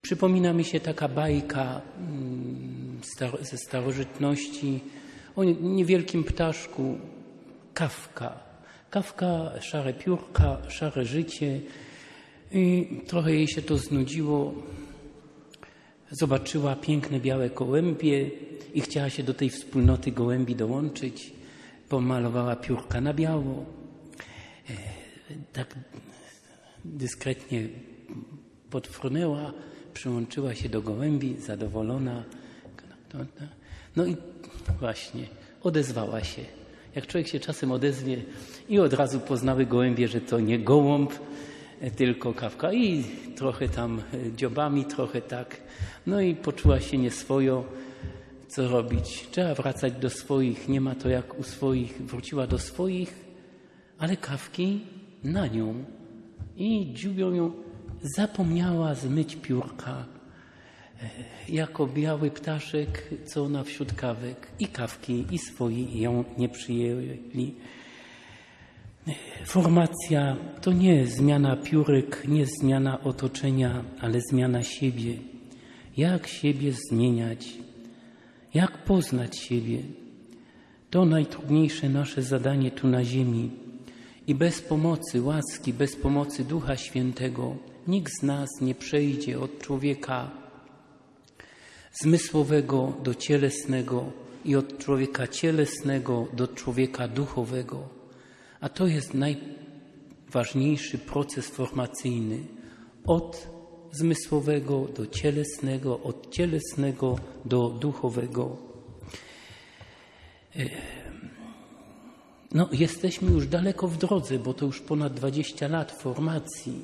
Przypomina mi się taka bajka ze starożytności o niewielkim ptaszku, Kafka. Kafka, szare piórka, szare życie i trochę jej się to znudziło. Zobaczyła piękne białe gołębie i chciała się do tej wspólnoty gołębi dołączyć. Pomalowała piórka na biało. Tak dyskretnie podfrunęła, przyłączyła się do gołębi, zadowolona. No i właśnie, odezwała się. Jak człowiek się czasem odezwie i od razu poznały gołębie, że to nie gołąb, tylko Kafka. I trochę tam dziobami, trochę tak. No i poczuła się nieswojo. Co robić? Trzeba wracać do swoich. Nie ma to jak u swoich. Wróciła do swoich, ale Kawki na nią. I dziubią ją. Zapomniała zmyć piórka. Jako biały ptaszek, co ona wśród kawek. I Kawki, i swoi ją nie przyjęli. Formacja to nie zmiana piórek, nie zmiana otoczenia, ale zmiana siebie. Jak siebie zmieniać? Jak poznać siebie? To najtrudniejsze nasze zadanie tu na ziemi. I bez pomocy łaski, bez pomocy Ducha Świętego nikt z nas nie przejdzie od człowieka zmysłowego do cielesnego i od człowieka cielesnego do człowieka duchowego. A to jest najważniejszy proces formacyjny. Od zmysłowego do cielesnego, od cielesnego do duchowego. No, jesteśmy już daleko w drodze, bo to już ponad 20 lat formacji.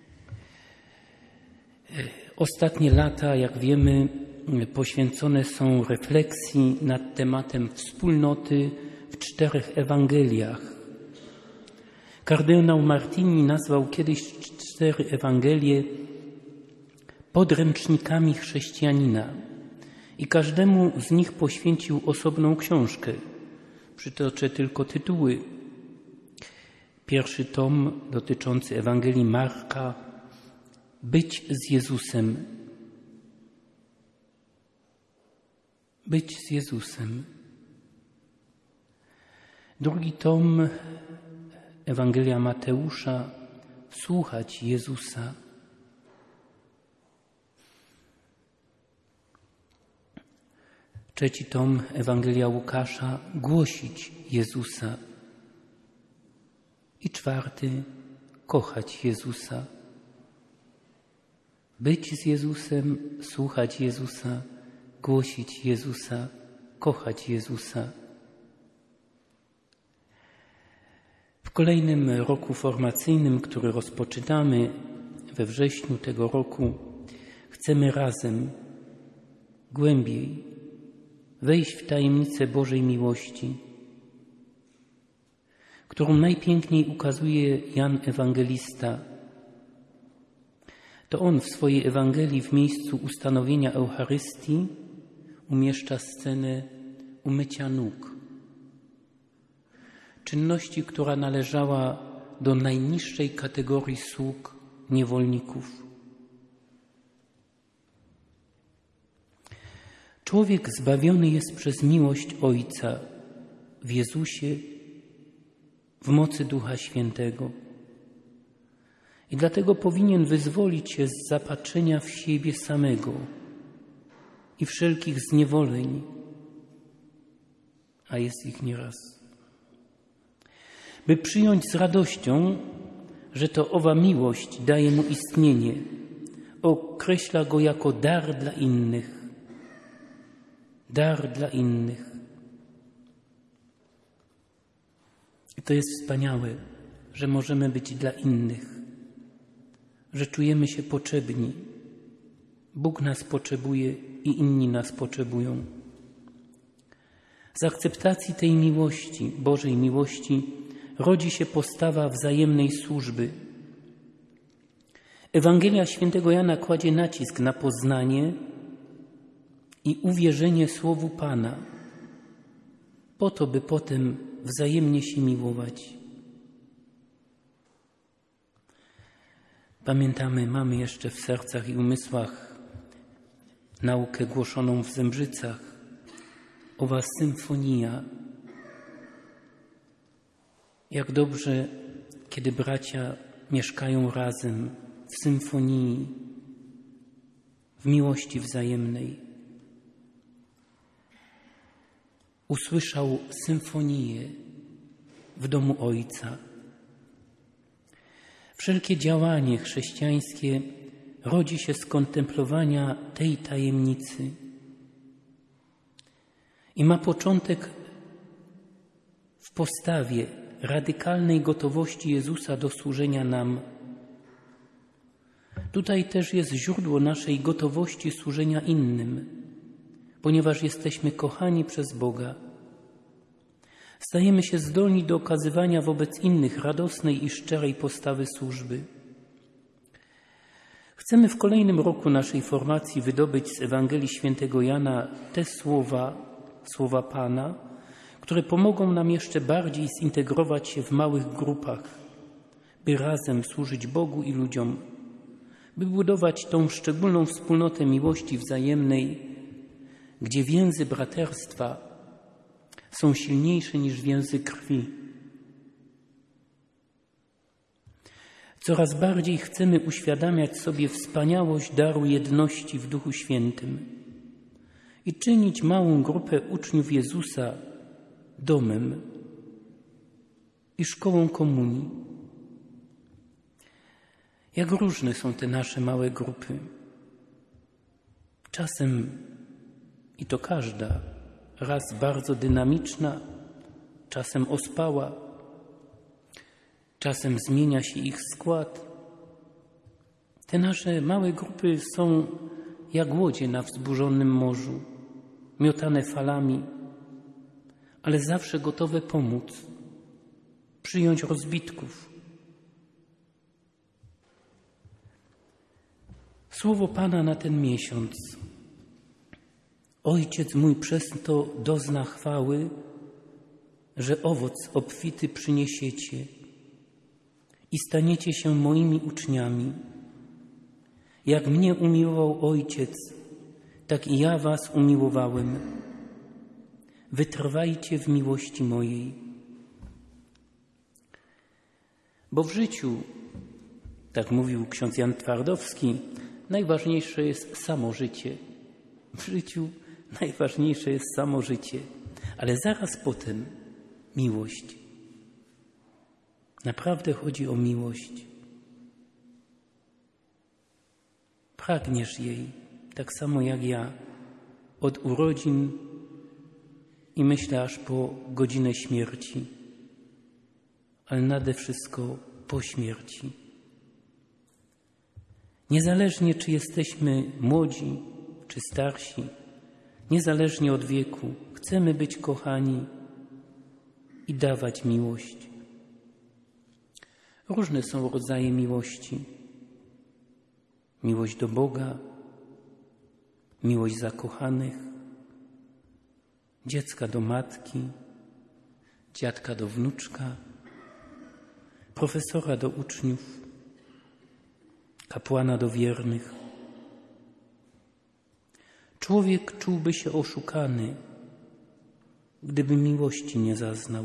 Ostatnie lata, jak wiemy, poświęcone są refleksji nad tematem wspólnoty w 4 Ewangeliach. Kardynał Martini nazwał kiedyś 4 Ewangelie podręcznikami chrześcijanina i każdemu z nich poświęcił osobną książkę. Przytoczę tylko tytuły. Pierwszy tom dotyczący Ewangelii Marka, Być z Jezusem. Być z Jezusem. Drugi tom Ewangelia Mateusza, Słuchać Jezusa. Trzeci tom Ewangelia Łukasza, Głosić Jezusa. I 4, Kochać Jezusa. Być z Jezusem, słuchać Jezusa, głosić Jezusa, kochać Jezusa. W kolejnym roku formacyjnym, który rozpoczynamy we wrześniu tego roku, chcemy razem głębiej wejść w tajemnicę Bożej miłości, którą najpiękniej ukazuje Jan Ewangelista. To on w swojej Ewangelii w miejscu ustanowienia Eucharystii umieszcza scenę umycia nóg. Czynności, która należała do najniższej kategorii sług, niewolników. Człowiek zbawiony jest przez miłość Ojca w Jezusie, w mocy Ducha Świętego. I dlatego powinien wyzwolić się z zapatrzenia w siebie samego i wszelkich zniewoleń, a jest ich nieraz. By przyjąć z radością, że to owa miłość daje mu istnienie, określa go jako dar dla innych. Dar dla innych. I to jest wspaniałe, że możemy być dla innych, że czujemy się potrzebni. Bóg nas potrzebuje i inni nas potrzebują. Z akceptacji tej miłości, Bożej miłości, rodzi się postawa wzajemnej służby. Ewangelia Świętego Jana kładzie nacisk na poznanie i uwierzenie Słowu Pana, po to, by potem wzajemnie się miłować. Pamiętamy, mamy jeszcze w sercach i umysłach naukę głoszoną w Zembrzycach, owa symfonia. Jak dobrze, kiedy bracia mieszkają razem w symfonii, w miłości wzajemnej. Usłyszał symfonię w domu Ojca. Wszelkie działanie chrześcijańskie rodzi się z kontemplowania tej tajemnicy i ma początek w postawie radykalnej gotowości Jezusa do służenia nam. Tutaj też jest źródło naszej gotowości służenia innym, ponieważ jesteśmy kochani przez Boga. Stajemy się zdolni do okazywania wobec innych radosnej i szczerej postawy służby. Chcemy w kolejnym roku naszej formacji wydobyć z Ewangelii Świętego Jana te słowa Pana, które pomogą nam jeszcze bardziej zintegrować się w małych grupach, by razem służyć Bogu i ludziom, by budować tą szczególną wspólnotę miłości wzajemnej, gdzie więzy braterstwa są silniejsze niż więzy krwi. Coraz bardziej chcemy uświadamiać sobie wspaniałość daru jedności w Duchu Świętym i czynić małą grupę uczniów Jezusa domem i szkołą komunii. Jak różne są te nasze małe grupy. Czasem, i to każda, raz bardzo dynamiczna, czasem ospała, czasem zmienia się ich skład. Te nasze małe grupy są jak łodzie na wzburzonym morzu, miotane falami, ale zawsze gotowe pomóc, przyjąć rozbitków. Słowo Pana na ten miesiąc. Ojciec mój przez to dozna chwały, że owoc obfity przyniesiecie i staniecie się moimi uczniami. Jak mnie umiłował Ojciec, tak i ja was umiłowałem. Wytrwajcie w miłości mojej. Bo w życiu, tak mówił ksiądz Jan Twardowski, najważniejsze jest samo życie. W życiu najważniejsze jest samo życie, ale zaraz potem miłość. Naprawdę chodzi o miłość. Pragniesz jej, tak samo jak ja, od urodzin i myślę aż po godzinę śmierci, ale nade wszystko po śmierci. Niezależnie, czy jesteśmy młodzi, czy starsi, niezależnie od wieku, chcemy być kochani i dawać miłość. Różne są rodzaje miłości. Miłość do Boga, miłość zakochanych, dziecka do matki, dziadka do wnuczka, profesora do uczniów, kapłana do wiernych. Człowiek czułby się oszukany, gdyby miłości nie zaznał.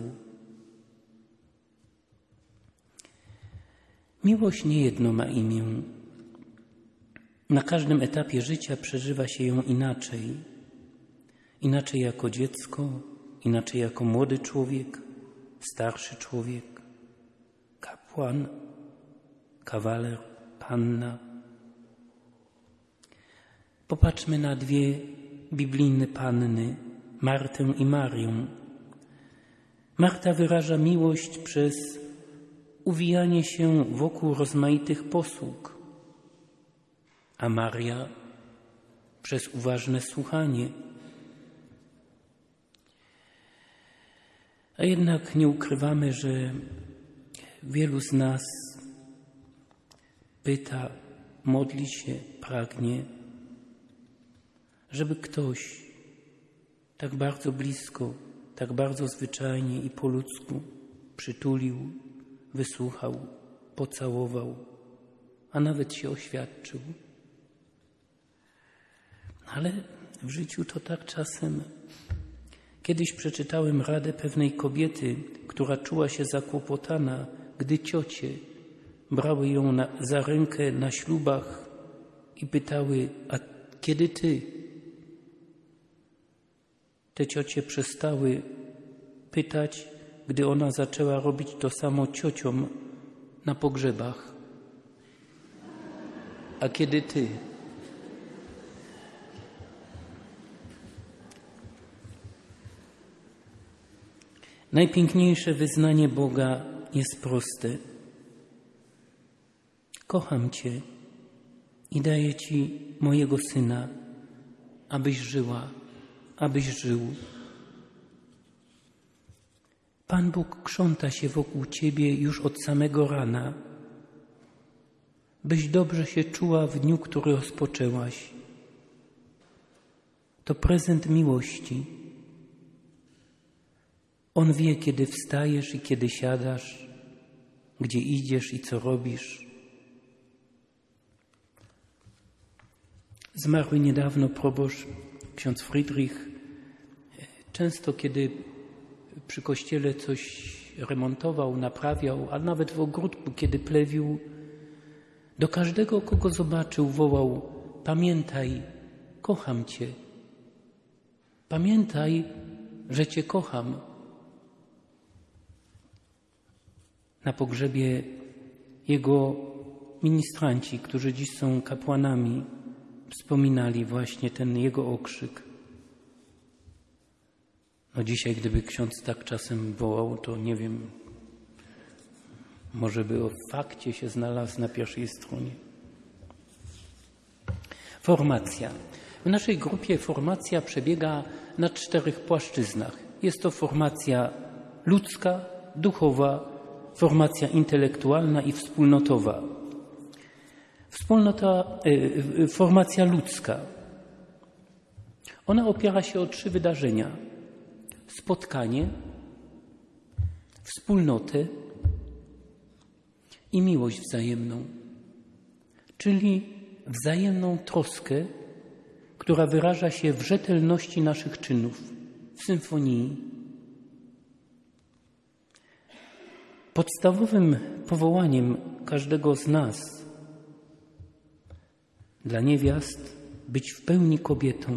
Miłość niejedno ma imię. Na każdym etapie życia przeżywa się ją inaczej. Inaczej jako dziecko, inaczej jako młody człowiek, starszy człowiek, kapłan, kawaler, panna. Popatrzmy na dwie biblijne panny, Martę i Marię. Marta wyraża miłość przez uwijanie się wokół rozmaitych posług, a Maria przez uważne słuchanie. A jednak nie ukrywamy, że wielu z nas pyta, modli się, pragnie, żeby ktoś tak bardzo blisko, tak bardzo zwyczajnie i po ludzku przytulił, wysłuchał, pocałował, a nawet się oświadczył. Ale w życiu to tak czasem. Kiedyś przeczytałem radę pewnej kobiety, która czuła się zakłopotana, gdy ciocie brały ją za rękę na ślubach i pytały: a kiedy ty? Te ciocie przestały pytać, gdy ona zaczęła robić to samo ciociom na pogrzebach. A kiedy ty? Najpiękniejsze wyznanie Boga jest proste. Kocham Cię i daję Ci mojego Syna, abyś żyła, abyś żył. Pan Bóg krząta się wokół Ciebie już od samego rana, byś dobrze się czuła w dniu, który rozpoczęłaś. To prezent miłości. On wie, kiedy wstajesz i kiedy siadasz, gdzie idziesz i co robisz. Zmarły niedawno proboszcz, ksiądz Friedrich, często kiedy przy kościele coś remontował, naprawiał, a nawet w ogródku, kiedy plewił, do każdego, kogo zobaczył, wołał: pamiętaj, kocham Cię. Pamiętaj, że Cię kocham. Na pogrzebie jego ministranci, którzy dziś są kapłanami, wspominali właśnie ten jego okrzyk. No dzisiaj, gdyby ksiądz tak czasem wołał, to nie wiem, może by o fakcie się znalazł na pierwszej stronie. Formacja. W naszej grupie formacja przebiega na 4 płaszczyznach. Jest to formacja ludzka, duchowa, formacja intelektualna i wspólnotowa. Formacja ludzka. Ona opiera się o 3 wydarzenia. Spotkanie, wspólnotę i miłość wzajemną, czyli wzajemną troskę, która wyraża się w rzetelności naszych czynów, w symfonii. Podstawowym powołaniem każdego z nas dla niewiast być w pełni kobietą,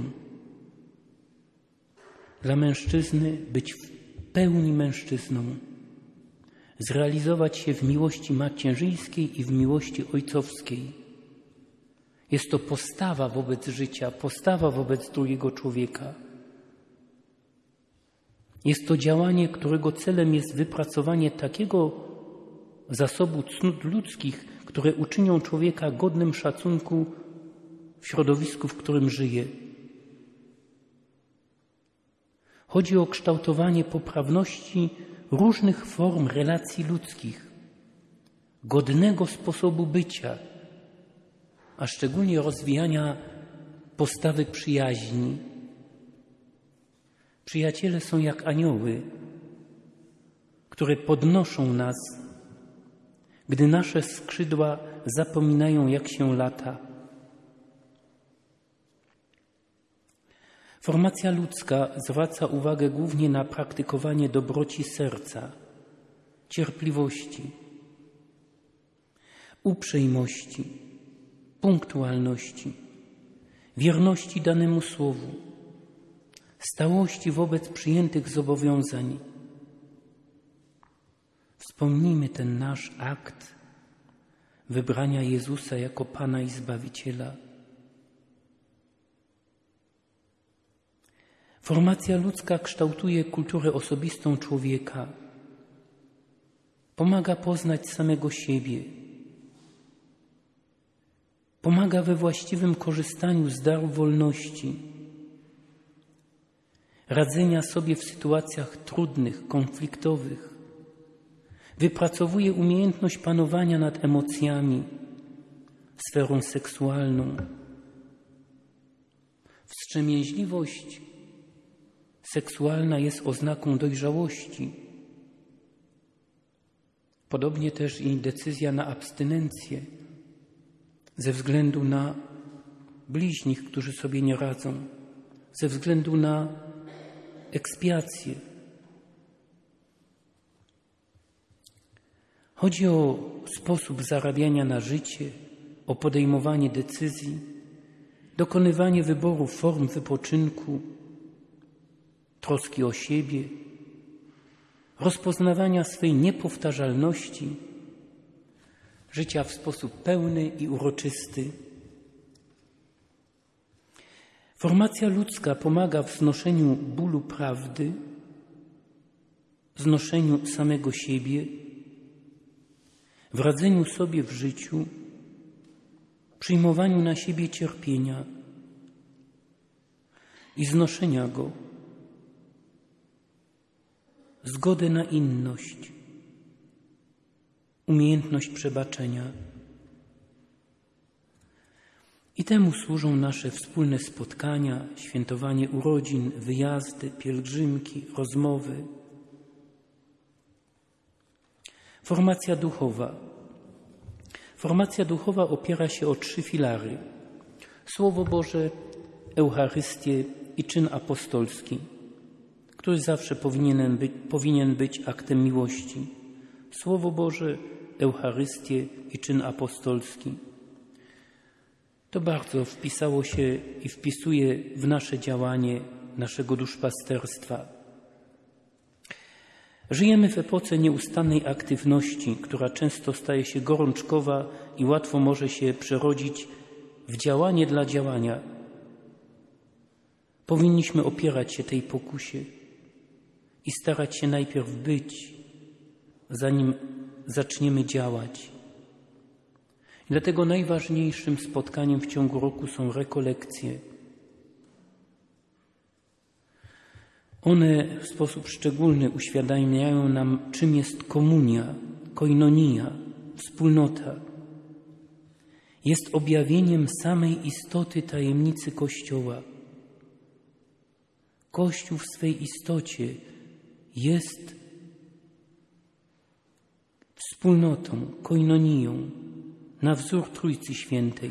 dla mężczyzny być w pełni mężczyzną, zrealizować się w miłości macierzyńskiej i w miłości ojcowskiej. Jest to postawa wobec życia, postawa wobec drugiego człowieka. Jest to działanie, którego celem jest wypracowanie takiego zasobu cnót ludzkich, które uczynią człowieka godnym szacunku w środowisku, w którym żyje. Chodzi o kształtowanie poprawności różnych form relacji ludzkich, godnego sposobu bycia, a szczególnie rozwijania postawy przyjaźni. Przyjaciele są jak anioły, które podnoszą nas, gdy nasze skrzydła zapominają, jak się lata. Formacja ludzka zwraca uwagę głównie na praktykowanie dobroci serca, cierpliwości, uprzejmości, punktualności, wierności danemu słowu, stałości wobec przyjętych zobowiązań. Wspomnijmy ten nasz akt wybrania Jezusa jako Pana i Zbawiciela. Formacja ludzka kształtuje kulturę osobistą człowieka, pomaga poznać samego siebie, pomaga we właściwym korzystaniu z daru wolności, radzenia sobie w sytuacjach trudnych, konfliktowych, wypracowuje umiejętność panowania nad emocjami, sferą seksualną. Wstrzemięźliwość seksualna jest oznaką dojrzałości. Podobnie też i decyzja na abstynencję ze względu na bliźnich, którzy sobie nie radzą ze względu na ekspiację. Chodzi o sposób zarabiania na życie, o podejmowanie decyzji, dokonywanie wyboru form wypoczynku, troski o siebie, rozpoznawania swej niepowtarzalności, życia w sposób pełny i uroczysty. Formacja ludzka pomaga w znoszeniu bólu prawdy, znoszeniu samego siebie, w radzeniu sobie w życiu, przyjmowaniu na siebie cierpienia i znoszenia go, zgodę na inność, umiejętność przebaczenia. I temu służą nasze wspólne spotkania, świętowanie urodzin, wyjazdy, pielgrzymki, rozmowy. Formacja duchowa. Formacja duchowa opiera się o 3 filary: Słowo Boże, Eucharystię i czyn apostolski, który zawsze powinien być aktem miłości. Słowo Boże, Eucharystię i czyn apostolski. To bardzo wpisało się i wpisuje w nasze działanie, naszego duszpasterstwa. Żyjemy w epoce nieustannej aktywności, która często staje się gorączkowa i łatwo może się przerodzić w działanie dla działania. Powinniśmy opierać się tej pokusie i starać się najpierw być, zanim zaczniemy działać. I dlatego najważniejszym spotkaniem w ciągu roku są rekolekcje. One w sposób szczególny uświadamiają nam, czym jest komunia, koinonia, wspólnota. Jest objawieniem samej istoty tajemnicy Kościoła. Kościół w swej istocie jest wspólnotą, koinonią, na wzór Trójcy Świętej.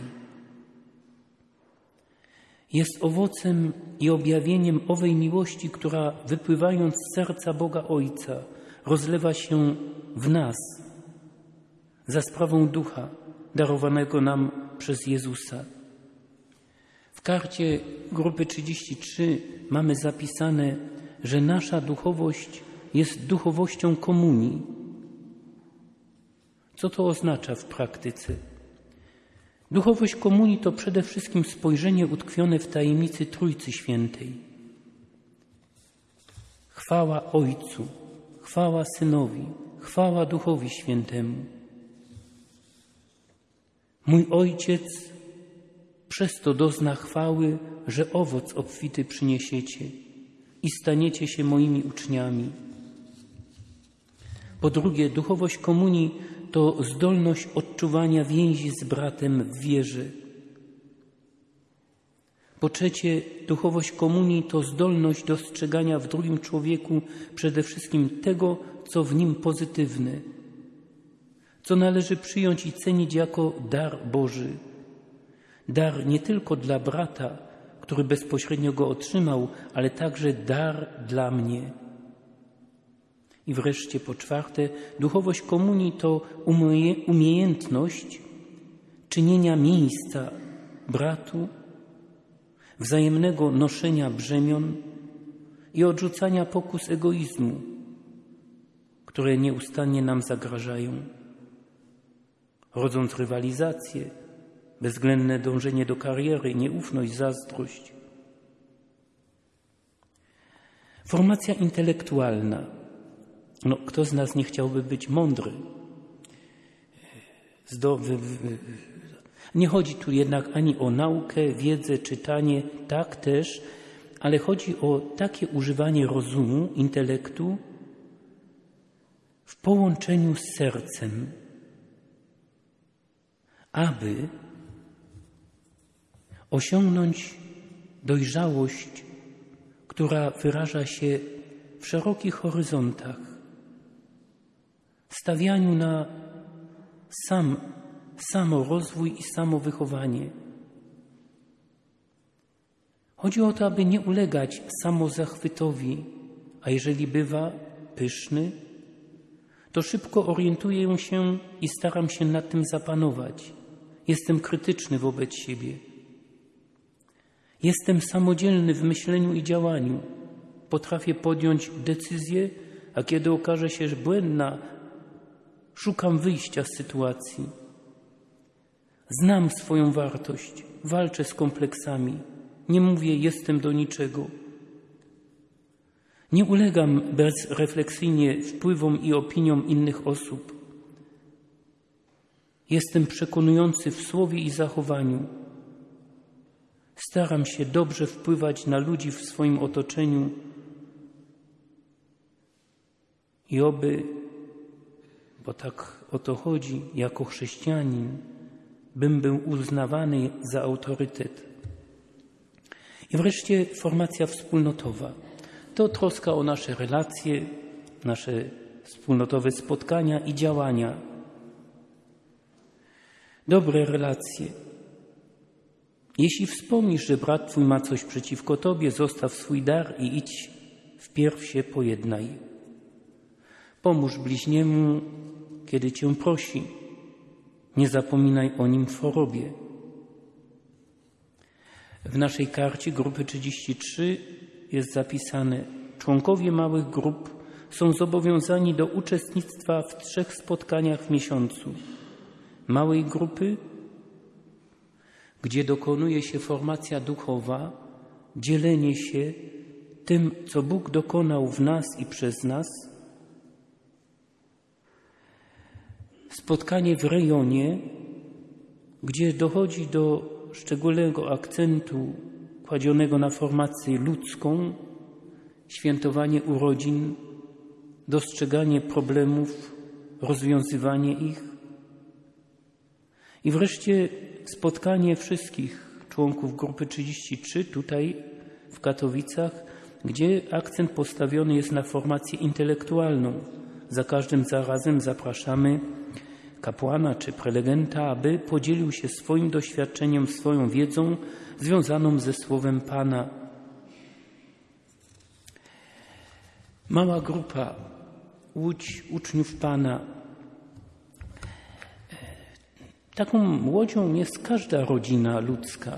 Jest owocem i objawieniem owej miłości, która wypływając z serca Boga Ojca rozlewa się w nas za sprawą Ducha darowanego nam przez Jezusa. W karcie grupy 33 mamy zapisane, że nasza duchowość jest duchowością komunii. Co to oznacza w praktyce? Duchowość komunii to przede wszystkim spojrzenie utkwione w tajemnicy Trójcy Świętej. Chwała Ojcu, chwała Synowi, chwała Duchowi Świętemu. Mój Ojciec przez to dozna chwały, że owoc obfity przyniesiecie i staniecie się moimi uczniami. Po drugie, duchowość komunii to zdolność odczuwania więzi z bratem w wierze. Po trzecie, duchowość komunii to zdolność dostrzegania w drugim człowieku przede wszystkim tego, co w nim pozytywne, co należy przyjąć i cenić jako dar Boży. Dar nie tylko dla brata, który bezpośrednio go otrzymał, ale także dar dla mnie. I wreszcie po czwarte, duchowość komunii to umiejętność czynienia miejsca bratu, wzajemnego noszenia brzemion i odrzucania pokus egoizmu, które nieustannie nam zagrażają, rodząc rywalizację, bezwzględne dążenie do kariery, nieufność, zazdrość. Formacja intelektualna. Kto z nas nie chciałby być mądry? Nie chodzi tu jednak ani o naukę, wiedzę, czytanie, tak też, ale chodzi o takie używanie rozumu, intelektu w połączeniu z sercem, aby osiągnąć dojrzałość, która wyraża się w szerokich horyzontach, stawianiu na samorozwój i samowychowanie. Chodzi o to, aby nie ulegać samozachwytowi, a jeżeli bywa pyszny, to szybko orientuję się i staram się nad tym zapanować. Jestem krytyczny wobec siebie. Jestem samodzielny w myśleniu i działaniu. Potrafię podjąć decyzję, a kiedy okaże się błędna, szukam wyjścia z sytuacji. Znam swoją wartość, walczę z kompleksami. Nie mówię jestem do niczego. Nie ulegam bezrefleksyjnie wpływom i opiniom innych osób. Jestem przekonujący w słowie i zachowaniu. Staram się dobrze wpływać na ludzi w swoim otoczeniu i oby, bo tak o to chodzi, jako chrześcijanin, bym był uznawany za autorytet. I wreszcie formacja wspólnotowa. To troska o nasze relacje, nasze wspólnotowe spotkania i działania. Dobre relacje. Jeśli wspomnisz, że brat twój ma coś przeciwko tobie, zostaw swój dar i idź, wpierw się pojednaj. Pomóż bliźniemu, kiedy cię prosi. Nie zapominaj o nim w chorobie. W naszej karcie grupy 33 jest zapisane: członkowie małych grup są zobowiązani do uczestnictwa w 3 spotkaniach w miesiącu. Małej grupy, gdzie dokonuje się formacja duchowa, dzielenie się tym, co Bóg dokonał w nas i przez nas. Spotkanie w rejonie, gdzie dochodzi do szczególnego akcentu kładzionego na formację ludzką, świętowanie urodzin, dostrzeganie problemów, rozwiązywanie ich. I wreszcie spotkanie wszystkich członków grupy 33 tutaj w Katowicach, gdzie akcent postawiony jest na formację intelektualną. Za każdym razem zapraszamy kapłana czy prelegenta, aby podzielił się swoim doświadczeniem, swoją wiedzą związaną ze Słowem Pana. Mała grupa Łódź Uczniów Pana. Taką łodzią jest każda rodzina ludzka.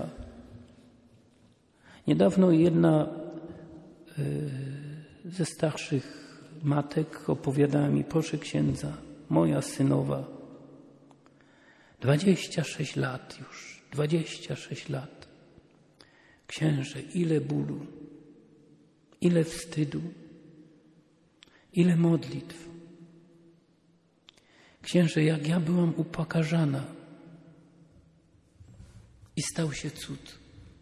Niedawno jedna ze starszych matek opowiadała mi: proszę księdza, moja synowa, 26 lat już, 26 lat. Księże, ile bólu, ile wstydu, ile modlitw. Księże, jak ja byłam upokarzana i stał się cud.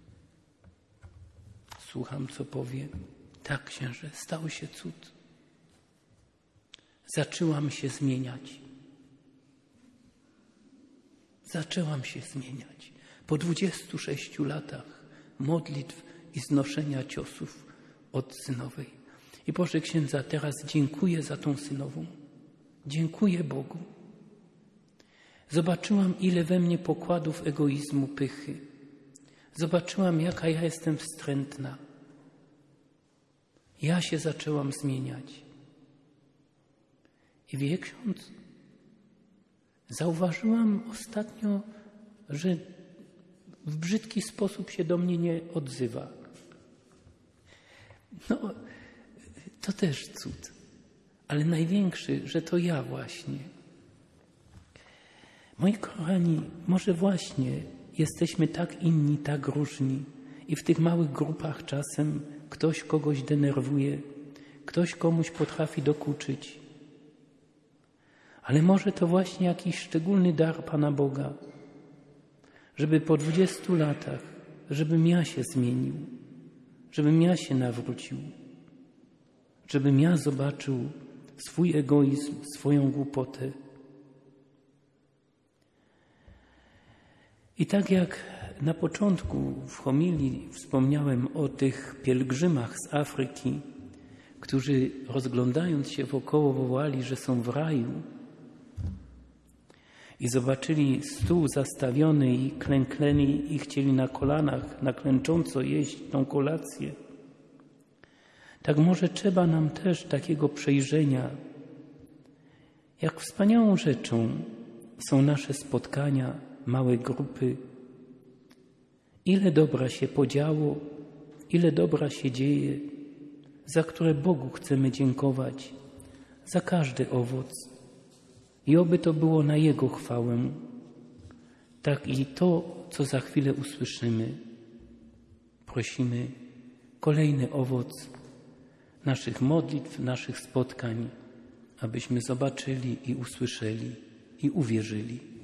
Słucham, co powie. Tak, księże, stał się cud. Zaczęłam się zmieniać. Zaczęłam się zmieniać. Po 26 latach modlitw i znoszenia ciosów od synowej. I proszę księdza, teraz dziękuję za tą synową. Dziękuję Bogu. Zobaczyłam, ile we mnie pokładów egoizmu, pychy. Zobaczyłam, jaka ja jestem wstrętna. Ja się zaczęłam zmieniać. I wie ksiądz, zauważyłam ostatnio, że w brzydki sposób się do mnie nie odzywa. No, to też cud. Ale największy, że to ja właśnie. Moi kochani, może właśnie jesteśmy tak inni, tak różni i w tych małych grupach czasem ktoś kogoś denerwuje, ktoś komuś potrafi dokuczyć. Ale może to właśnie jakiś szczególny dar Pana Boga, żeby po 20 latach, żebym ja się zmienił, żebym ja się nawrócił, żebym ja zobaczył swój egoizm, swoją głupotę. I tak jak na początku w homilii wspomniałem o tych pielgrzymach z Afryki, którzy rozglądając się wokoło wołali, że są w raju. i zobaczyli stół zastawiony i klęknęli i chcieli na kolanach, na klęcząco jeść tą kolację. Tak może trzeba nam też takiego przejrzenia. Jak wspaniałą rzeczą są nasze spotkania, małe grupy. Ile dobra się podziało, ile dobra się dzieje, za które Bogu chcemy dziękować, za każdy owoc. I oby to było na Jego chwałę. Tak i to, co za chwilę usłyszymy. Prosimy kolejny owoc naszych modlitw, naszych spotkań, abyśmy zobaczyli i usłyszeli i uwierzyli.